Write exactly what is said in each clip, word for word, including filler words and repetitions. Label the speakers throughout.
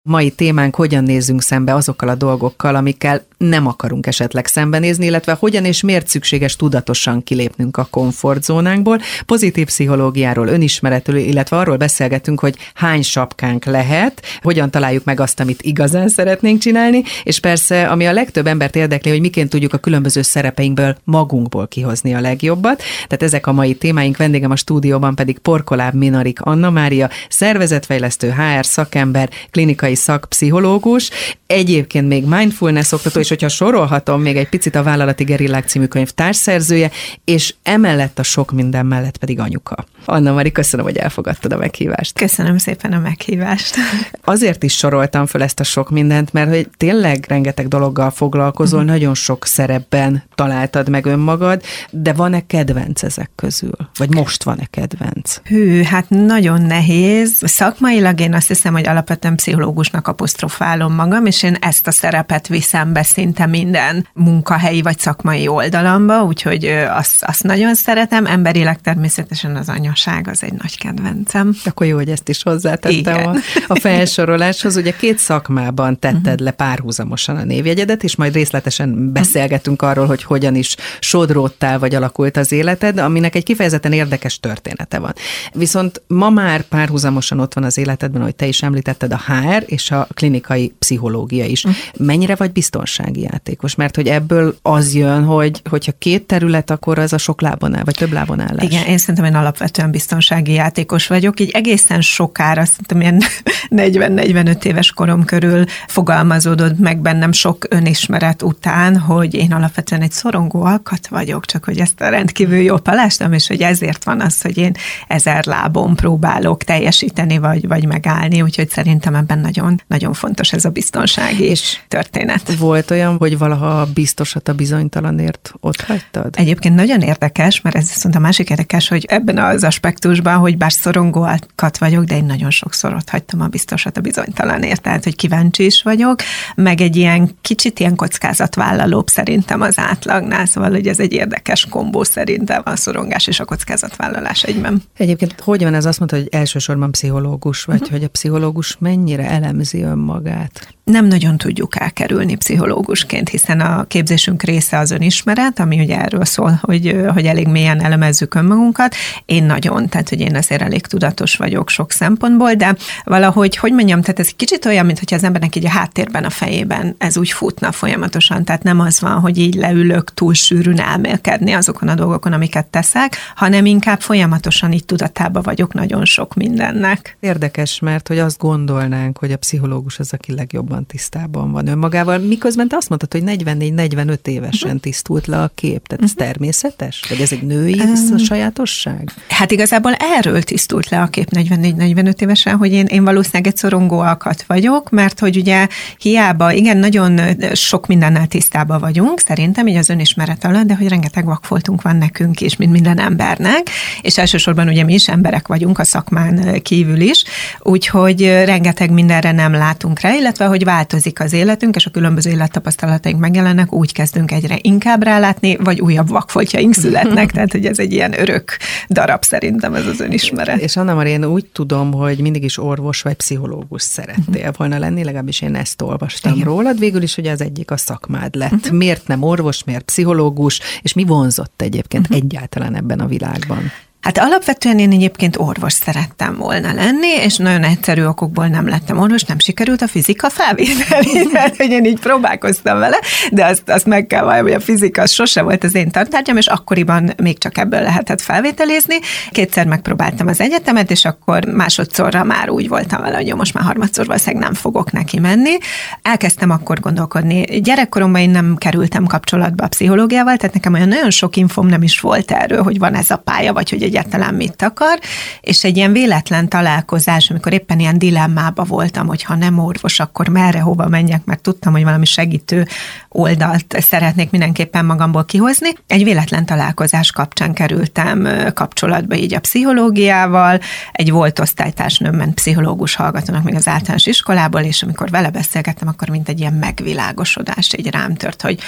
Speaker 1: Mai témánk, hogyan nézzünk szembe azokkal a dolgokkal, amikkel nem akarunk esetleg szembenézni, illetve hogyan és miért szükséges tudatosan kilépnünk a komfortzónánkból. Pozitív pszichológiáról, önismeretről, illetve arról beszélgetünk, hogy hány sapkánk lehet, hogyan találjuk meg azt, amit igazán szeretnénk csinálni, és persze, ami a legtöbb embert érdekli, hogy miként tudjuk a különböző szerepeinkből magunkból kihozni a legjobbat. Tehát ezek a mai témáink, vendégem a stúdióban pedig Porkoláb Minarik Anna Mária, szervezetfejlesztő, há er szakember, klinikai szakpszichológus, egyébként még mindfulness oktató, és hogyha sorolhatom, még egy picit a Vállalati Gerillák című könyv társszerzője, és emellett a sok minden mellett pedig anyuka. Anna Mari, köszönöm, hogy elfogadtad a meghívást.
Speaker 2: Köszönöm szépen a meghívást.
Speaker 1: Azért is soroltam föl ezt a sok mindent, mert hogy tényleg rengeteg dologgal foglalkozol, uh-huh. nagyon sok szerepben találtad meg önmagad, de van-e kedvenc ezek közül? Vagy most van-e kedvenc?
Speaker 2: Hű, hát nagyon nehéz. Szakmailag én azt hiszem, hogy alapvetően pszichológusnak apostrofálom magam, és én ezt a szerepet viszem be szinte minden munkahelyi vagy szakmai oldalamba, úgyhogy azt, azt nagyon szeretem. Emberileg természetesen az anyaság az egy nagy kedvencem.
Speaker 1: Akkor jó, hogy ezt is hozzátettem a, a felsoroláshoz. Ugye két szakmában tetted uh-huh. le párhuzamosan a névjegyedet, és majd részletesen beszélgetünk arról, hogy hogyan is sodródtál, vagy alakult az életed, aminek egy kifejezetten érdekes története van. Viszont ma már párhuzamosan ott van az életedben, hogy te is említetted, a há er és a klinikai pszichológia is. Uh. Mennyire vagy biztonsági játékos? Mert hogy ebből az jön, hogy hogyha két terület, akkor az a sok lábon áll, vagy több lábon állás.
Speaker 2: Igen, én szerintem én alapvetően biztonsági játékos vagyok. Így egészen sokára, szerintem ilyen negyven-negyvenöt éves korom körül fogalmazódott meg bennem sok önismeret után, hogy én alapvetően egy szorongó alkat vagyok, csak hogy ezt a rendkívül jól palástam, és hogy ezért van az, hogy én ezer lábon próbálok teljesíteni, vagy, vagy megállni, úgyhogy szerintem ebben nagyon, nagyon fontos ez a biztonsági és történet.
Speaker 1: Volt olyan, hogy valaha biztosat a bizonytalanért ott hagytad?
Speaker 2: Egyébként nagyon érdekes, mert ez viszont a másik érdekes, hogy ebben az aspektusban, hogy bár szorongó alkat vagyok, de én nagyon sokszor ott hagytam a biztosat a bizonytalanért, tehát hogy kíváncsi is vagyok, meg egy ilyen kicsit ilyen kockázatvállalóbb szerintem az átlagnál, szóval hogy ez egy érdekes kombó szerintem a szorongás és a kockázatvállalás egyben.
Speaker 1: Egyébként hogy van ez? Azt mondta, hogy elsősorban pszichológus vagy, uh-huh. hogy a pszichológus mennyire elemzi önmagát?
Speaker 2: Nem nagyon tudjuk elkerülni pszichológusként, hiszen a képzésünk része az önismeret, ami ugye erről szól, hogy, hogy elég mélyen elemezzük önmagunkat. Én nagyon, tehát hogy én azért elég tudatos vagyok sok szempontból, de valahogy, hogy mondjam, tehát ez egy kicsit olyan, mintha az embernek így a háttérben, a fejében ez úgy futna folyamatosan, tehát nem az van, hogy így leülök túl sűrűn elmélkedni azokon a dolgokon, amiket teszek, hanem inkább folyamatosan így tudatában vagyok nagyon sok mindennek.
Speaker 1: Érdekes, mert hogy azt gondolnánk, hogy a pszichológus az, aki legjobban tisztában van önmagával, miközben te azt mondtad, hogy negyvennégy-negyvenöt évesen tisztult le a kép. Tehát ez természetes? Vagy ez egy női um, sajátosság?
Speaker 2: Hát igazából erről tisztult le a kép negyvennégy-negyvenöt évesen, hogy én, én valószínűleg egy szorongó alkat vagyok, mert hogy ugye hiába, igen, nagyon sok mindennel tisztában vagyunk, szerintem így az önismeret alatt, de hogy rengeteg vakfoltunk van nekünk is, mint minden embernek, és elsősorban ugye mi is emberek vagyunk a szakmán kívül is, úgyhogy rengeteg mindenre nem látunk rá, illetve hogy változik az életünk, és a különböző élettapasztalataink megjelennek, úgy kezdünk egyre inkább rálátni, vagy újabb vakfoltjaink születnek, tehát hogy ez egy ilyen örök darab szerintem ez az önismeret.
Speaker 1: És Anna Mari, én úgy tudom, hogy mindig is orvos vagy pszichológus szerettél volna lenni, legalábbis én ezt olvastam Igen. rólad, végül is ugye az egyik a szakmád lett. Uh-huh. Miért nem orvos, miért pszichológus, és mi vonzott egyébként uh-huh. egyáltalán ebben a világban?
Speaker 2: Hát alapvetően én egyébként orvos szerettem volna lenni, és nagyon egyszerű okokból nem lettem orvos, nem sikerült a fizika felvételi, tehát hogy én így próbálkoztam vele, de azt, azt meg kell valami, hogy a fizika az sose volt az én tantárgyam, és akkoriban még csak ebből lehetett felvételizni. Kétszer megpróbáltam az egyetemet, és akkor másodszorra már úgy voltam vele, hogy jó, most már harmadszor valószínűleg nem fogok neki menni. Elkezdtem akkor gondolkodni. Gyerekkoromban én nem kerültem kapcsolatba a pszichológiával, tehát nekem olyan nagyon sok infom nem is volt erről, hogy van ez a pálya, vagy hogy egyáltalán mit akar, és egy ilyen véletlen találkozás, amikor éppen ilyen dilemmába voltam, hogy ha nem orvos, akkor merre, hova menjek, mert tudtam, hogy valami segítő oldalt szeretnék mindenképpen magamból kihozni. Egy véletlen találkozás kapcsán kerültem kapcsolatba így a pszichológiával, egy volt osztálytársnőm ment pszichológus hallgatónak még az általános iskolából, és amikor vele beszélgettem, akkor mint egy ilyen megvilágosodás így rám tört, hogy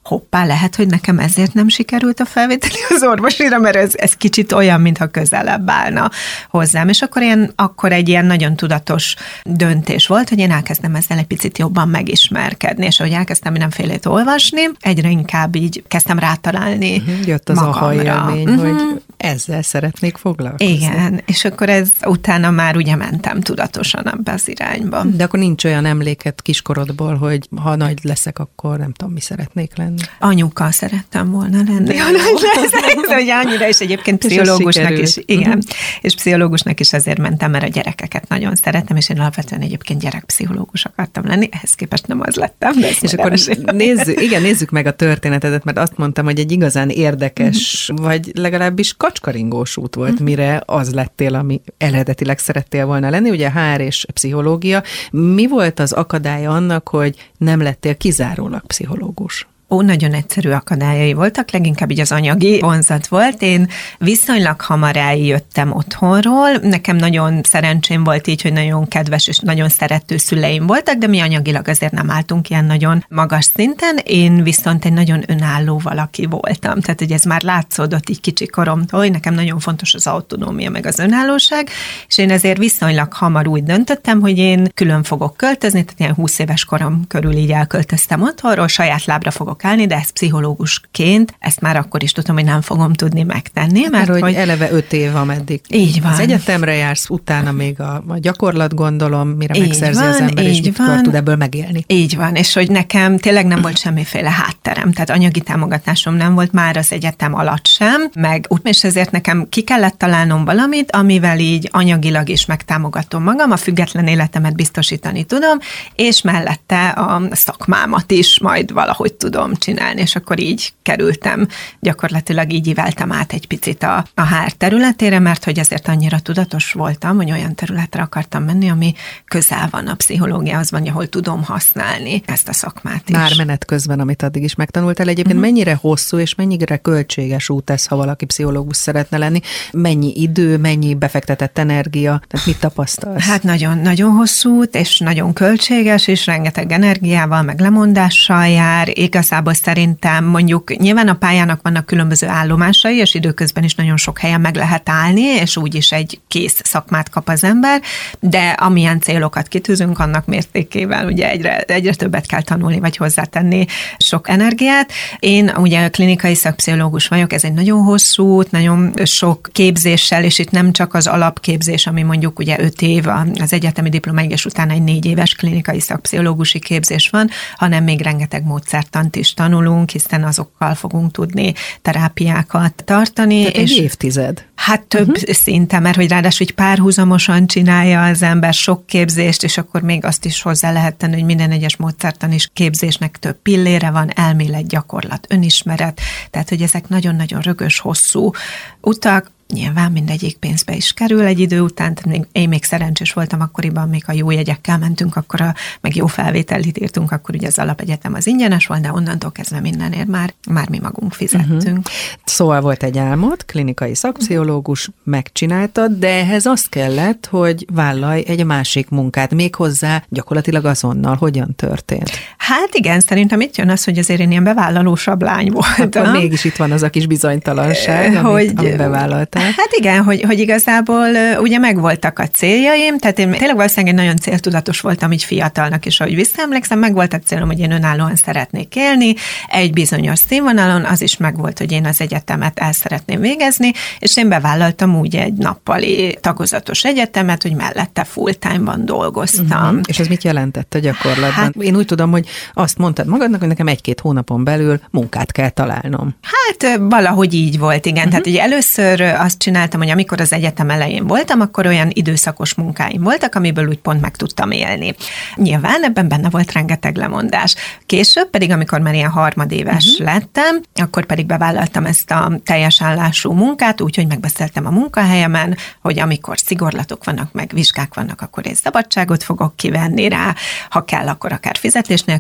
Speaker 2: hoppá, lehet, hogy nekem ezért nem sikerült a felvételi az orvosira, mert ez, ez kicsit olyan, mintha közelebb állna hozzám. És akkor, ilyen, akkor egy ilyen nagyon tudatos döntés volt, hogy én elkezdem ezzel egy picit jobban megismerkedni, és ahogy elkezdtem mindenfélét olvasni, egyre inkább így kezdtem rátalálni uh-huh,
Speaker 1: jött az
Speaker 2: magamra.
Speaker 1: aha élmény, uh-huh. hogy ezzel szeretnék foglalkozni.
Speaker 2: Igen, és akkor ez utána már ugye mentem tudatosan ebbe az irányba.
Speaker 1: De akkor nincs olyan emléket kiskorodból, hogy ha nagy leszek, akkor nem tudom, mi szeretnék lenni.
Speaker 2: Anyuka szerettem volna lenni, ha nagy leszek, hogy annyira, és egyébként pszichológusnak is, igen, uh-huh. és pszichológusnak is azért mentem, mert a gyerekeket nagyon szerettem, és én alapvetően egyébként gyerekpszichológus akartam lenni, ehhez képest nem az lettem. De
Speaker 1: és akkor nézzük, igen, nézzük meg a történetedet, mert azt mondtam, hogy egy igazán érdekes, uh-huh. vagy legalábbis kacskaringós út volt, uh-huh. mire az lettél, ami eredetileg szerettél volna lenni, ugye há er és pszichológia. Mi volt az akadálya annak, hogy nem lettél kizárólag pszichológus?
Speaker 2: Ó, nagyon egyszerű akadályai voltak, leginkább így az anyagi vonzat volt. Én viszonylag hamar eljöttem otthonról. Nekem nagyon szerencsém volt így, hogy nagyon kedves és nagyon szerető szüleim voltak, de mi anyagilag azért nem álltunk ilyen nagyon magas szinten. Én viszont egy nagyon önálló valaki voltam. Tehát, hogy ez már látszódott így kicsi koromtól, hogy nekem nagyon fontos az autonómia meg az önállóság, és én ezért viszonylag hamar úgy döntöttem, hogy én külön fogok költözni, tehát ilyen húsz éves korom körül így elköltöztem otthonról, saját lábra fogok állni, de ezt pszichológusként, ezt már akkor is tudom, hogy nem fogom tudni megtenni. Mert,
Speaker 1: mert hogy,
Speaker 2: hogy
Speaker 1: eleve öt év, ameddig
Speaker 2: így van.
Speaker 1: Az egyetemre jársz, utána még a, a gyakorlat gondolom, mire így megszerzi
Speaker 2: van,
Speaker 1: az ember, és mikor tud ebből megélni.
Speaker 2: Így van, és hogy nekem tényleg nem volt semmiféle hátterem, tehát anyagi támogatásom nem volt már az egyetem alatt sem, meg és ezért nekem ki kellett találnom valamit, amivel így anyagilag is megtámogatom magam, a független életemet biztosítani tudom, és mellette a szakmámat is majd valahogy tudom csinálni, és akkor így kerültem, gyakorlatilag így íveltem át egy picit a, a há er területére, mert hogy ezért annyira tudatos voltam, hogy olyan területre akartam menni, ami közel van a pszichológiához, van, ahol tudom használni ezt a szakmát is.
Speaker 1: Már menet közben, amit addig is megtanultál. Egyébként uh-huh. mennyire hosszú és mennyire költséges út ez, ha valaki pszichológus szeretne lenni? Mennyi idő, mennyi befektetett energia? Tehát mit tapasztalsz?
Speaker 2: Hát nagyon, nagyon hosszú út, és nagyon költséges, és rengeteg energiával, meg lemondással jár. Igazából szerintem mondjuk nyilván a pályának vannak különböző állomásai, és időközben is nagyon sok helyen meg lehet állni, és úgyis egy kész szakmát kap az ember, de amilyen célokat kitűzünk, annak mértékével ugye egyre, egyre többet kell tanulni, vagy hozzátenni sok energiát. Én ugye klinikai szakpszichológus vagyok, ez egy nagyon hosszú út, nagyon sok képzéssel, és itt nem csak az alapképzés, ami mondjuk ugye öt év, az egyetemi diploma és utána egy négy éves klinikai szakpszichológusi képzés van, hanem még rengeteg módszertant is tanulunk, hiszen azokkal fogunk tudni terápiákat tartani.
Speaker 1: Tehát és egy évtized.
Speaker 2: Hát több uh-huh. szinte, mert hogy ráadásul hogy párhuzamosan csinálja az ember sok képzést, és akkor még azt is hozzá lehet tenni, hogy minden egyes módszertan is képzésnek több pillére van, elmélet, gyakorlat, önismeret, tehát hogy ezek nagyon-nagyon rögös, hosszú utak. Nyilván mindegyik pénzbe is kerül egy idő után, tehát én még szerencsés voltam akkoriban, még a jó jegyekkel mentünk, akkor a, meg jó felvételit írtunk, akkor ugye az alapegyetem az ingyenes volt, de onnantól kezdve mindenért már, már mi magunk fizettünk. Uh-huh.
Speaker 1: Szóval volt egy álmod, klinikai szakpszichológus, megcsináltad, de ehhez az kellett, hogy vállalj egy másik munkát, méghozzá gyakorlatilag azonnal. Hogyan történt?
Speaker 2: Hát igen, szerintem itt jön az, hogy azért én ilyen bevállalósabb lány voltam.
Speaker 1: Akkor mégis itt van az a kis bizonytalanság,
Speaker 2: hogy,
Speaker 1: amit, amit bevállaltál.
Speaker 2: Hát igen, hogy, hogy igazából ugye megvoltak a céljaim, tehát én tényleg valószínűleg egy nagyon céltudatos voltam így fiatalnak is, ahogy visszaemlékszem, meg volt a célom, hogy én önállóan szeretnék élni, egy bizonyos színvonalon, az is megvolt, hogy én az egyetemet el szeretném végezni, és én bevállaltam úgy egy nappali tagozatos egyetemet, hogy mellette full-time-ban dolgoztam. Uh-huh.
Speaker 1: És ez mit jelentett a gyakorlatban? Hát, én úgy tudom, hogy azt mondtad magadnak, hogy nekem egy-két hónapon belül munkát kell találnom.
Speaker 2: Hát valahogy így volt, igen. Uh-huh. Tehát ugye először azt csináltam, hogy amikor az egyetem elején voltam, akkor olyan időszakos munkáim voltak, amiből úgy pont meg tudtam élni. Nyilván ebben benne volt rengeteg lemondás. Később pedig, amikor már ilyen harmadéves uh-huh. lettem, akkor pedig bevállaltam ezt a teljes állású munkát, úgyhogy megbeszéltem a munkahelyemen, hogy amikor szigorlatok vannak, meg vizsgák vannak, akkor én szabadságot fogok kivenni rá, ha kell, akkor akár fizetés nélkül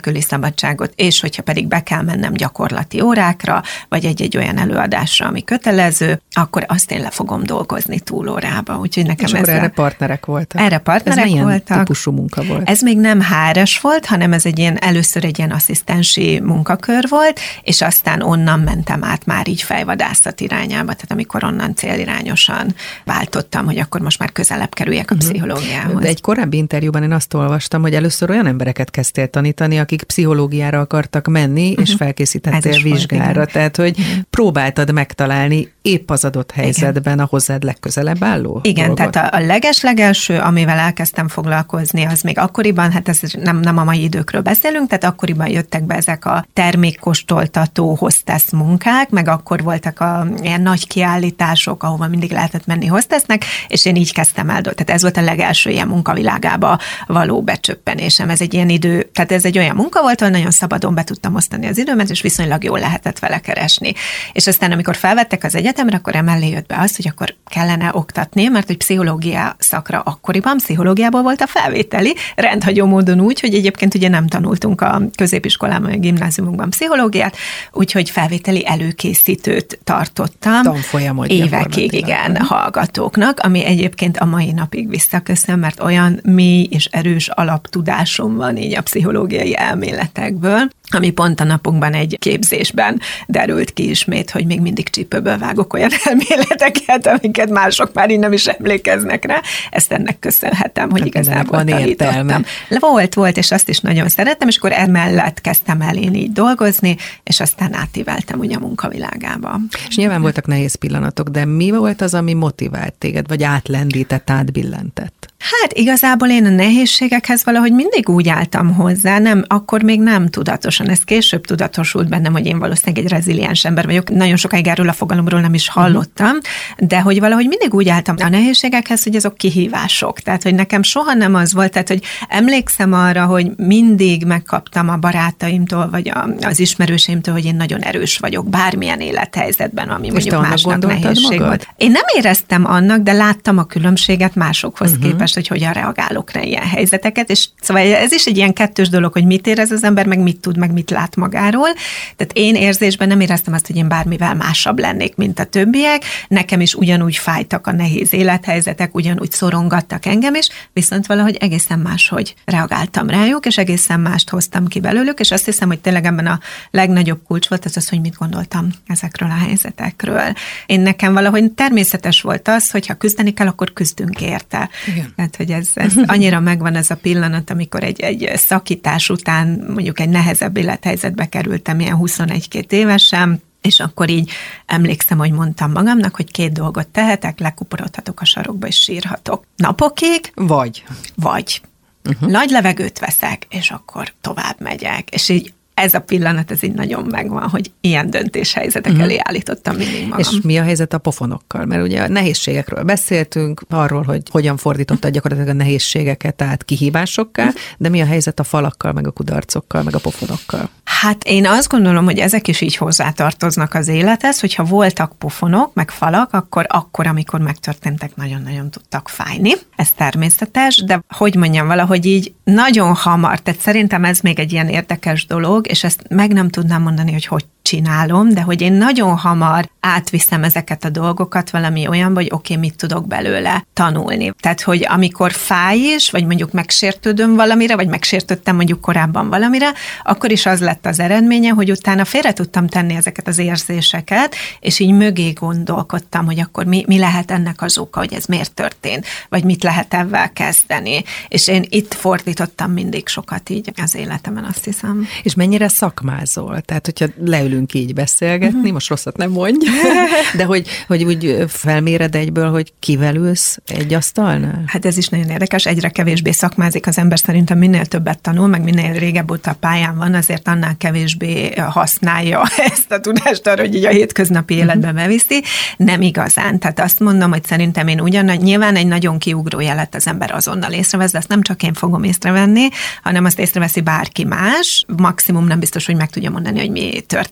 Speaker 2: nélküli szabadságot, és hogyha pedig be kell mennem gyakorlati órákra, vagy egy-egy olyan előadásra, ami kötelező, akkor azt én le fogom dolgozni túlórába. Úgyhogy nekem
Speaker 1: és
Speaker 2: ez
Speaker 1: akkor
Speaker 2: a...
Speaker 1: erre partnerek voltak.
Speaker 2: Erre partnerek
Speaker 1: ez
Speaker 2: voltak.
Speaker 1: Ez típusú munka volt?
Speaker 2: Ez még nem há er es volt, hanem ez egy ilyen, először egy ilyen asszisztensi munkakör volt, és aztán onnan mentem át már így fejvadászat irányába, tehát amikor onnan célirányosan váltottam, hogy akkor most már közelebb kerüljek a uh-huh. pszichológiához.
Speaker 1: De egy korábbi interjúban én azt olvastam, hogy először olyan embereket kezdtél tanítani, akik pszichológiára akartak menni, uh-huh. és felkészítettél vizsgára. Volt, tehát, hogy uh-huh. próbáltad megtalálni épp az adott helyzetben igen. a hozzád legközelebb álló
Speaker 2: Igen,
Speaker 1: dolgot.
Speaker 2: tehát a, a leges-legelső, amivel elkezdtem foglalkozni, az még akkoriban, hát ez nem, nem a mai időkről beszélünk, tehát akkoriban jöttek be ezek a termékkóstoltató hostess munkák, meg akkor voltak a ilyen nagy kiállítások, ahova mindig lehetett menni hostessnek, és én így kezdtem el. Tehát ez volt a legelső ilyen munkavilágába való becsöppenésem. Ez egy ilyen idő, tehát ez egy olyan munka volt, ahol nagyon szabadon be tudtam osztani az időmet, és viszonylag jól lehetett vele keresni. És aztán, amikor felvettek az egyetemre, akkor emellé jött be az, hogy akkor kellene oktatni, mert hogy pszichológia szakra akkoriban pszichológiából volt a felvételi, rendhagyó módon úgy, hogy egyébként ugye nem tanultunk a középiskolában, a gimnáziumunkban pszichológiát, úgyhogy felvételi előkészítőt tartottam.
Speaker 1: Tanfolyamot
Speaker 2: évekig, igen, hallgatóknak, ami egyébként a mai napig visszaköszön, mert olyan mély és erős alaptudásom van így a pszichológiai elméletekből, ami pont a napunkban egy képzésben derült ki ismét, hogy még mindig csípőből vágok olyan elméleteket, amiket mások már így nem is emlékeznek rá. Ezt ennek köszönhetem, hogy hát igazából tanítottam. Volt, volt, és azt is nagyon szerettem, és akkor emellett kezdtem el én így dolgozni, és aztán átíveltem ugye a munkavilágába.
Speaker 1: És nyilván voltak nehéz pillanatok, de mi volt az, ami motivált téged, vagy átlendített, átbillentett?
Speaker 2: Hát igazából én a nehézségekhez valahogy mindig úgy álltam hozzá, nem, akkor még nem tudatosan, ez később tudatosult bennem, hogy én valószínűleg egy reziliens ember vagyok, nagyon sokáig erről a fogalomról nem is hallottam, de hogy valahogy mindig úgy álltam a nehézségekhez, hogy azok kihívások, tehát hogy nekem soha nem az volt, tehát hogy emlékszem arra, hogy mindig megkaptam a barátaimtól, vagy a, az ismerőseimtől, hogy én nagyon erős vagyok bármilyen élethelyzetben, ami
Speaker 1: és
Speaker 2: mondjuk másnak nehézség
Speaker 1: magad?
Speaker 2: volt. Én nem éreztem annak, de láttam a különbséget másokhoz uh-huh. képest, hogy hogyan reagálok rá ilyen helyzeteket, és szóval ez is egy ilyen kettős dolog, hogy mit érez az ember, meg mit tud, meg mit lát magáról. Tehát én érzésben nem éreztem azt, hogy én bármivel másabb lennék, mint a többiek. Nekem is ugyanúgy fájtak a nehéz élethelyzetek, ugyanúgy szorongattak engem is, viszont valahogy egészen máshogy reagáltam rájuk, és egészen mást hoztam ki belőlük, és azt hiszem, hogy tényleg ebben a legnagyobb kulcs volt az az, hogy mit gondoltam ezekről a helyzetekről. Én nekem valahogy természetes volt az, hogy ha küzdeni kell, akkor küzdünk érte. Igen. Tehát, hogy ez, ez annyira megvan ez a pillanat, amikor egy, egy szakítás után mondjuk egy nehezebb élethelyzetbe kerültem, ilyen huszonegy-két évesen, és akkor így emlékszem, hogy mondtam magamnak, hogy két dolgot tehetek, lekuporodhatok a sarokba, és sírhatok. Napokig.
Speaker 1: Vagy.
Speaker 2: Vagy. Uh-huh. Nagy levegőt veszek, és akkor tovább megyek. És így ez a pillanat, ez így nagyon megvan, hogy ilyen döntéshelyzetek uh-huh. elé állítottam mindig magam.
Speaker 1: És mi a helyzet a pofonokkal? Mert ugye a nehézségekről beszéltünk, arról, hogy hogyan fordítottad gyakorlatilag a nehézségeket át kihívásokká, uh-huh. de mi a helyzet a falakkal, meg a kudarcokkal, meg a pofonokkal?
Speaker 2: Hát én azt gondolom, hogy ezek is így hozzátartoznak az élethez, hogyha voltak pofonok, meg falak, akkor akkor, amikor megtörténtek, nagyon-nagyon tudtak fájni. Ez természetes, de hogy mondjam, valahogy így nagyon hamar, tehát szerintem ez még egy ilyen érdekes dolog, és ezt meg nem tudnám mondani, hogy hogy csinálom, de hogy én nagyon hamar átviszem ezeket a dolgokat valami olyanba, hogy oké, okay, mit tudok belőle tanulni. Tehát, hogy amikor fáj is, vagy mondjuk megsértődöm valamire, vagy megsértődtem mondjuk korábban valamire, akkor is az lett az eredménye, hogy utána félre tudtam tenni ezeket az érzéseket, és így mögé gondolkodtam, hogy akkor mi, mi lehet ennek az oka, hogy ez miért történt, vagy mit lehet ebben kezdeni. És én itt fordítottam mindig sokat így az életemen, azt hiszem.
Speaker 1: És mennyire szakmázol? Tehát, hogyha leülünk így beszélgetni, uh-huh. most rosszat nem mondj, de hogy, hogy úgy felméred egyből, hogy kivel ülsz egy asztalnál?
Speaker 2: Hát ez is nagyon érdekes, egyre kevésbé szakmázik az ember, szerintem minél többet tanul, meg minél régebb óta a pályán van, azért annál kevésbé használja ezt a tudást arra, hogy így a hétköznapi életbe beviszi. Nem igazán. Tehát azt mondom, hogy szerintem én ugyan, nyilván egy nagyon kiugró jelet az ember azonnal észrevesz, de azt nem csak én fogom észrevenni, hanem azt észreveszi bárki más. Maximum nem biztos, hogy meg tudja mondani, hogy mi történt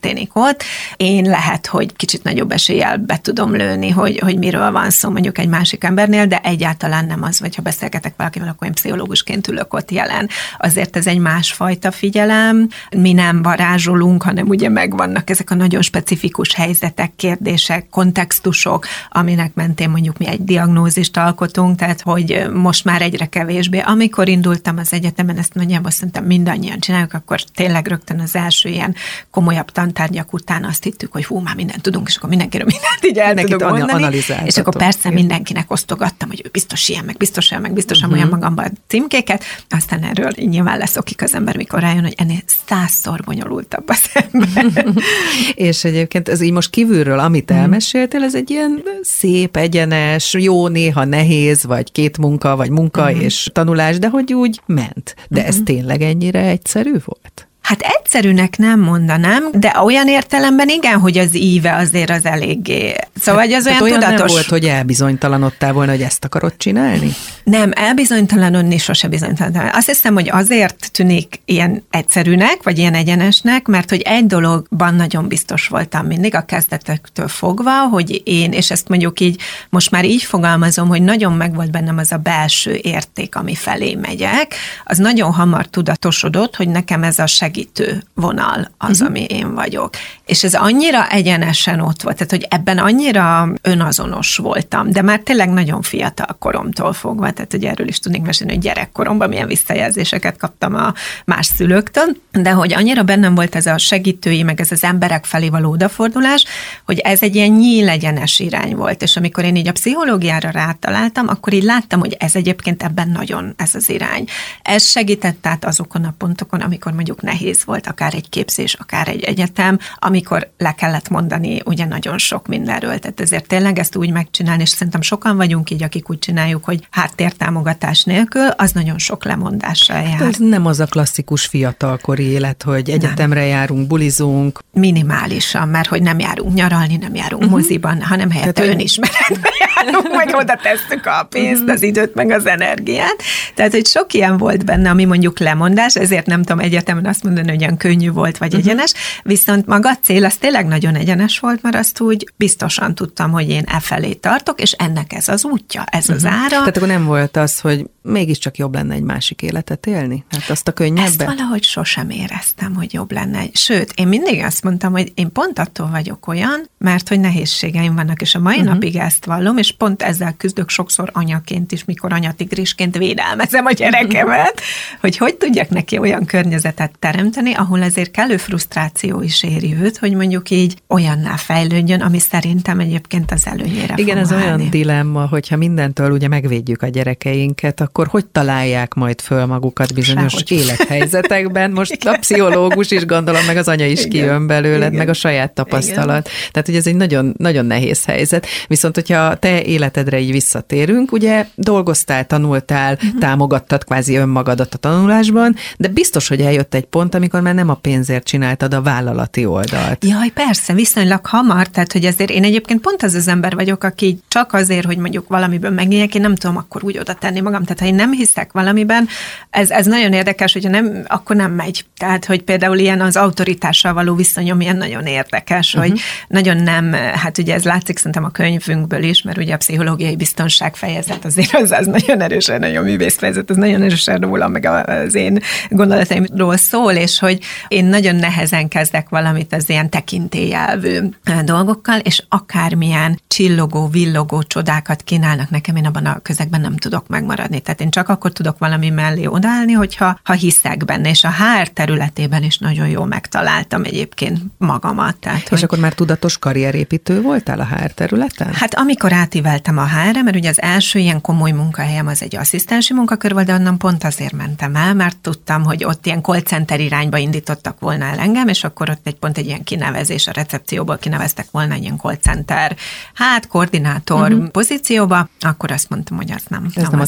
Speaker 2: történik ott. Én lehet, hogy kicsit nagyobb eséllyel be tudom lőni, hogy, hogy miről van szó mondjuk egy másik embernél, de egyáltalán nem az, vagy ha beszélgetek valakivel, akkor én pszichológusként ülök ott jelen. Azért ez egy másfajta figyelem. Mi nem varázsolunk, hanem ugye megvannak ezek a nagyon specifikus helyzetek, kérdések, kontextusok, aminek mentén mondjuk mi egy diagnózist alkotunk, tehát hogy most már egyre kevésbé. Amikor indultam az egyetemen, ezt nagyjából szerintem mindannyian csináljuk, akkor tényleg rögtön az első ilyen komolyabb tantárgyak után azt hittük, hogy hú, már mindent tudunk, és akkor mindenkiről mindent így el tudunk mondani. És akkor persze mindenkinek osztogattam, hogy ő biztos ilyen, meg biztos olyan, meg biztos uh-huh. olyan magamban a címkéket. Aztán erről nyilván leszokik az ember, mikor rájön, hogy ennél százszor bonyolultabb az ember.
Speaker 1: És egyébként ez így most kívülről, amit elmeséltél, ez egy ilyen szép, egyenes, jó, néha nehéz, vagy két munka, vagy munka uh-huh. és tanulás, de hogy úgy ment. De uh-huh. ez tényleg ennyire egyszerű volt?
Speaker 2: Hát egyszerűnek nem mondanám, de olyan értelemben igen, hogy az íve azért az eléggé. Szóval hát, az olyan, olyan tudatos.
Speaker 1: Nem volt, hogy elbizonytalanodtál volna, hogy ezt akarod csinálni?
Speaker 2: Nem, elbizonytalanodni sose bizonytalan. Azt hiszem, hogy azért tűnik ilyen egyszerűnek, vagy ilyen egyenesnek, mert hogy egy dologban nagyon biztos voltam mindig a kezdetektől fogva, hogy én, és ezt mondjuk így, most már így fogalmazom, hogy nagyon megvolt bennem az a belső érték, ami felé megyek, az nagyon hamar tudatosodott, hogy nekem ez a segítő vonal az, uh-huh. ami én vagyok. És ez annyira egyenesen ott volt, tehát hogy ebben annyira önazonos voltam, de már tényleg nagyon fiatal koromtól fogva, tehát hogy erről is tudnék mesélni, hogy gyerekkoromban milyen visszajelzéseket kaptam a más szülőktől, de hogy annyira bennem volt ez a segítői, meg ez az emberek felé való odafordulás, hogy ez egy ilyen nyílegyenes irány volt, és amikor én így a pszichológiára rátaláltam, akkor így láttam, hogy ez egyébként ebben nagyon ez az irány. Ez segített át azokon a pontokon, amikor mondjuk nehéz volt, akár egy képzés, akár egy egyetem, amikor le kellett mondani ugye nagyon sok mindenről. Tehát ezért tényleg ezt úgy megcsinálni, és szerintem sokan vagyunk így, akik úgy csináljuk, hogy háttértámogatás nélkül, az nagyon sok lemondással jár.
Speaker 1: Ez nem az a klasszikus fiatalkori élet, hogy egyetemre nem. járunk, bulizunk.
Speaker 2: Minimálisan, mert hogy nem járunk nyaralni, nem járunk uh-huh. moziban, hanem helyett önismeretbe járunk, meg oda tesszük a pénzt, uh-huh. az időt, meg az energiát. Tehát, hogy sok ilyen volt benne, ami mondjuk lemondás, ezért nem tudom egyetemen azt mondani, hogy olyan könnyű volt, vagy uh-huh. egyenes, viszont maga a cél az tényleg nagyon egyenes volt, mert azt úgy biztosan tudtam, hogy én e felé tartok, és ennek ez az útja, ez uh-huh. az ára.
Speaker 1: Tehát akkor nem volt az, hogy mégiscsak jobb lenne egy másik életet élni? Hát azt a könnyebben?
Speaker 2: Ezt valahogy sosem éreztem, hogy jobb lenne. Sőt, én mindig azt mondtam, hogy én pont attól vagyok olyan, mert hogy nehézségeim vannak, és a mai uh-huh. napig ezt vallom, és pont ezzel küzdök sokszor anyaként is, mikor anyatigrisként védelmezem a gyerekemet, hogy hogy tudjak neki olyan környezetet teremteni, ahol azért kellő frusztráció is éri őt, hogy mondjuk így olyanná fejlődjön, ami szerintem egyébként az előnyére
Speaker 1: Igen, ez
Speaker 2: válni.
Speaker 1: olyan dilemma, hogyha mindentől ugye megvédjük a gyerekeinket, akkor hogy találják majd föl magukat bizonyos Sehogy. élethelyzetekben? Most a pszichológus is gondolom, meg az anya is Igen. kijön belőled, Igen. meg a saját tapasztalat. Igen. Tehát, hogy ez egy nagyon, nagyon nehéz helyzet. Viszont, hogyha te életedre így visszatérünk, ugye dolgoztál, tanultál, uh-huh. támogattad kvázi önmagadat a tanulásban, de biztos, hogy eljött egy pont, amikor már nem a pénzért csináltad a vállalati oldalt.
Speaker 2: Jaj, persze, viszonylag hamar, tehát, hogy ezért én egyébként pont az az ember vagyok, aki csak azért, hogy mondjuk valamiből megnyíljek, én nem tudom akkor úgy oda tenni magam. Tehát, ha én nem hiszek valamiben, ez, ez nagyon érdekes, hogyha nem, akkor nem megy. Tehát, hogy például ilyen az autoritással való viszonyom ilyen nagyon érdekes, uh-huh. hogy nagyon nem, hát ugye ez látszik szerintem a könyvünkből is, mert ugye a pszichológiai biztonság fejezet azért az, az nagyon erősen, nagyon művész fejezet, az nagyon erősen róla, meg az én gondolataimról szól, és hogy én nagyon nehezen kezdek valamit az ilyen tekintélyelvű dolgokkal, és akármilyen csillogó, villogó csodákat kínálnak nekem, én abban a közegben nem tudok megmaradni. Tehát én csak akkor tudok valami mellé odaállni, hogyha ha hiszek benne, és a há er területében is nagyon jól megtaláltam egyébként magamat. Tehát,
Speaker 1: és
Speaker 2: hogy...
Speaker 1: akkor már tudatos karrierépítő voltál a há er területen?
Speaker 2: Hát amikor átíveltem a há erre, mert ugye az első ilyen komoly munkahelyem az egy asszisztensi munkakör volt, de onnan pont azért mentem el, mert tudtam, hogy ott ilyen call center irányba indítottak volna el engem, és akkor ott egy pont egy ilyen kinevezés, a recepcióból kineveztek volna egy ilyen call center, hát koordinátor uh-huh. pozícióba, akkor azt mondtam, hogy az nem,
Speaker 1: Ez
Speaker 2: nem, nem az én világom.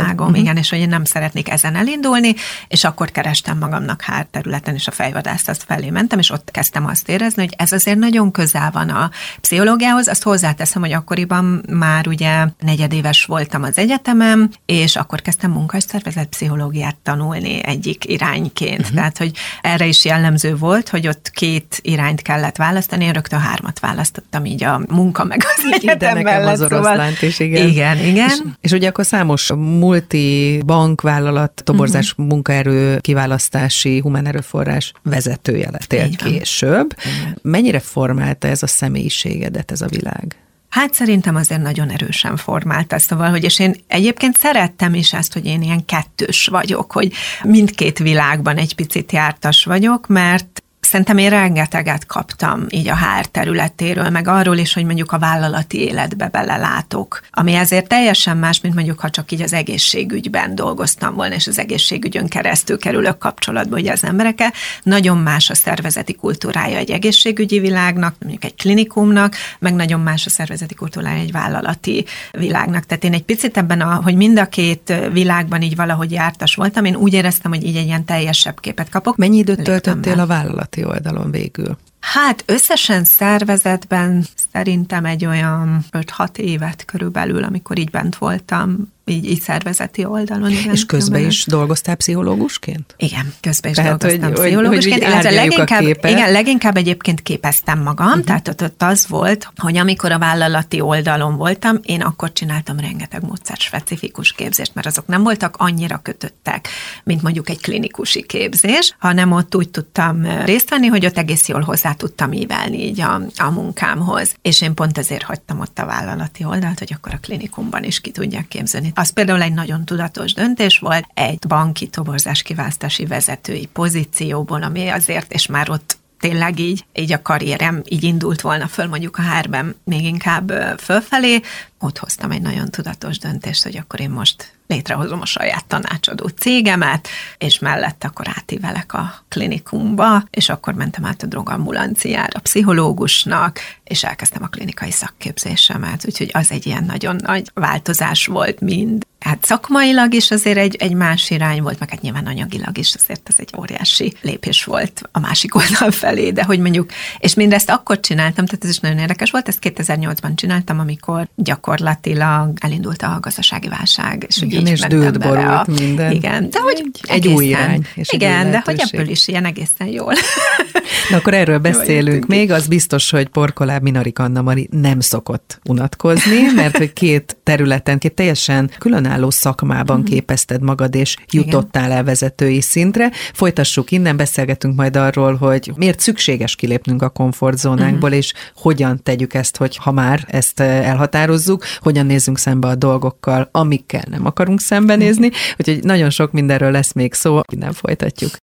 Speaker 2: világom, uh-huh. igen, és hogy én nem szeretnék ezen elindulni, és akkor kerestem magamnak hátterületen, és a fejvadászat felé mentem, és ott kezdtem azt érezni, hogy ez azért nagyon közel van a pszichológiához. Azt hozzáteszem, hogy akkoriban már ugye negyedéves voltam az egyetemen, és akkor kezdtem munkásszervezet pszichológiát tanulni egyik irányként. Uh-huh. Tehát, hogy erre is jellemző volt, hogy ott két irányt kellett választani, én rögtön hármat választottam így a munka meg az egyetem mellett.
Speaker 1: Az oroszlánt is, igen.
Speaker 2: Igen, igen.
Speaker 1: És, és ugye akkor számos multi bankvállalat, toborzás, uh-huh. munkaerő, kiválasztási, humán erőforrás vezetője lettél később. Igen. Mennyire formálta ez a személyiségedet, ez a világ?
Speaker 2: Hát szerintem azért nagyon erősen formálta, szóval, hogy és én egyébként szerettem is ezt, hogy én ilyen kettős vagyok, hogy mindkét világban egy picit jártas vagyok, mert szerintem én rengeteget kaptam így a há er területéről, meg arról is, hogy mondjuk a vállalati életbe belelátok, ami ezért teljesen más, mint mondjuk, ha csak így az egészségügyben dolgoztam volna, és az egészségügyön keresztül kerülök kapcsolatba ugye az emberekkel. Nagyon más a szervezeti kultúrája egy egészségügyi világnak, mondjuk egy klinikumnak, meg nagyon más a szervezeti kultúrája egy vállalati világnak. Tehát én egy picit ebben, a, hogy mind a két világban így valahogy jártas voltam, én úgy éreztem, hogy így egy ilyen teljesebb képet kapok.
Speaker 1: Mennyi időt töltöttél a vállalati oldalon végül?
Speaker 2: Hát összesen szervezetben szerintem egy olyan öt-hat évet körülbelül, amikor így bent voltam, így, így szervezeti oldalon. Igen,
Speaker 1: és közben is dolgoztál pszichológusként?
Speaker 2: Igen, közben is
Speaker 1: tehát,
Speaker 2: dolgoztam
Speaker 1: hogy,
Speaker 2: pszichológusként.
Speaker 1: Hogy, hogy
Speaker 2: leginkább,
Speaker 1: a
Speaker 2: igen, leginkább egyébként képeztem magam, uh-huh. tehát ott, ott az volt, hogy amikor a vállalati oldalon voltam, én akkor csináltam rengeteg módszer specifikus képzést, mert azok nem voltak annyira kötöttek, mint mondjuk egy klinikusi képzés, hanem ott úgy tudtam részt venni, hogy ott egész jól hozzá tudtam ívelni így a, a munkámhoz. És én pont ezért hagytam ott a vállalati oldalt, hogy akkor a klinikumban is ki tudják képzelni. Az például egy nagyon tudatos döntés volt, egy banki toborzás kiválasztási vezetői pozícióból, ami azért, és már ott tényleg így, így a karrierem így indult volna föl, mondjuk a há er-ben még inkább fölfelé, ott hoztam egy nagyon tudatos döntést, hogy akkor én most létrehozom a saját tanácsadó cégemet, és mellett akkor átívelek a klinikumba, és akkor mentem át a drogambulanciára pszichológusnak, és elkezdtem a klinikai szakképzésemet, úgyhogy az egy ilyen nagyon nagy változás volt mind. Hát szakmailag is azért egy, egy más irány volt, meg hát nyilván anyagilag is azért ez egy óriási lépés volt a másik oldal felé, de hogy mondjuk, és mindezt akkor csináltam, tehát ez is nagyon érdekes volt, ezt kétezer-nyolcban csináltam, amikor gyakorlatilag elindult a gazdasági válság, és
Speaker 1: igen, így és dőlt borult a, minden.
Speaker 2: Igen, de hogy
Speaker 1: egy, egy új irány.
Speaker 2: És igen, de hogy ebből is ilyen egészen jól.
Speaker 1: Na akkor erről beszélünk még, az biztos, hogy Porkoláb Minarik Anna-Mari nem szokott unatkozni, mert hogy két területen, két teljesen különálló szakmában uh-huh. képezted magad, és jutottál el vezetői szintre. Folytassuk innen, beszélgetünk majd arról, hogy miért szükséges kilépnünk a komfortzónánkból, uh-huh. és hogyan tegyük ezt, hogy ha már ezt elhatározzuk, hogyan nézzünk szembe a dolgokkal, amikkel nem akarunk szembenézni. Úgyhogy nagyon sok mindenről lesz még szó, innen folytatjuk.